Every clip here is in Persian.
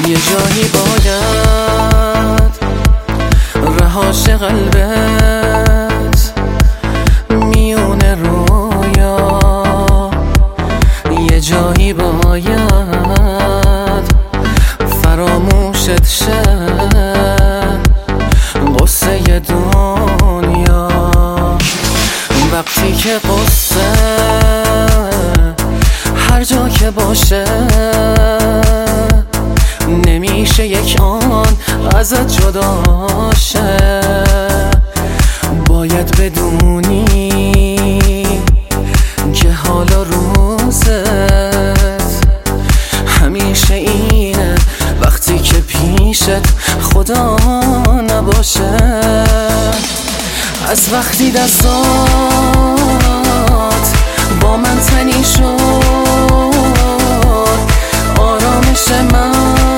یه جایی باید رهاش قلبت میونه رویا، یه جایی باید فراموشت شه قصه دنیا. وقتی که قصه هر جا که باشه نمیشه یک آن ازت جدا شه. باید بدونی که حالا روزت همیشه اینه وقتی که پیشت خدا نباشه. از وقتی دستات با من تنی شد آرامش من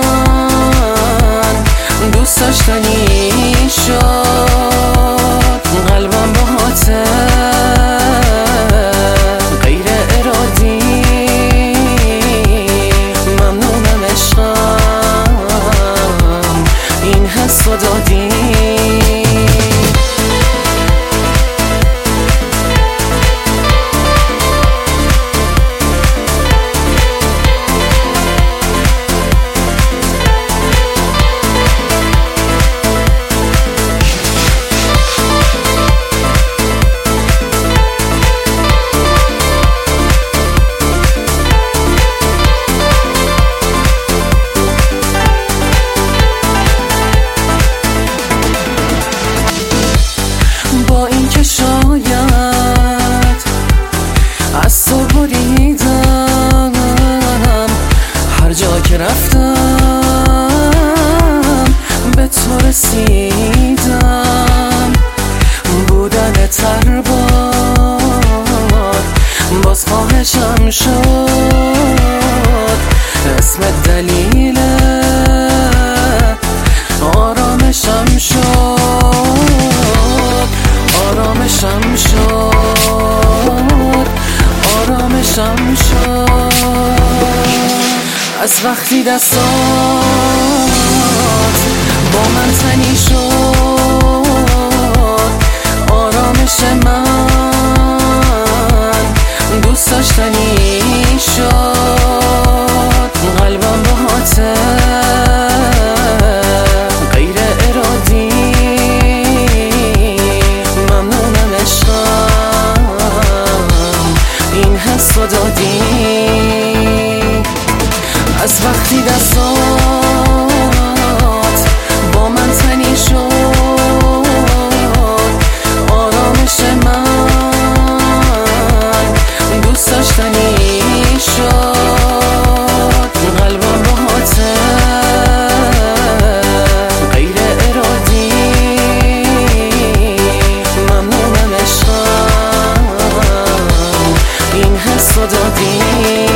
دوست داشتنی شد. قلبم باهاته غیر ارادی ممنونم عشقم این حس رو دادی. با اینکه شاید از تو بریدم هر جا که رفتم به تو رسیدم. بودن تر باز خواهشم شد اسم دلیل آرامشم شد. آرامشم شد از وقتی دستات با من تنی شد آرامش من دوست داشتنی شد. قلبم باهاته غیر ارادی ممنونم عشقم این حس رو دادی. از وقتی دستات با من تنی شد آرامش من دوست داشتنی شد. قلبم باهاته غیر ارادی ممنونم عشقم این حس رو دادی.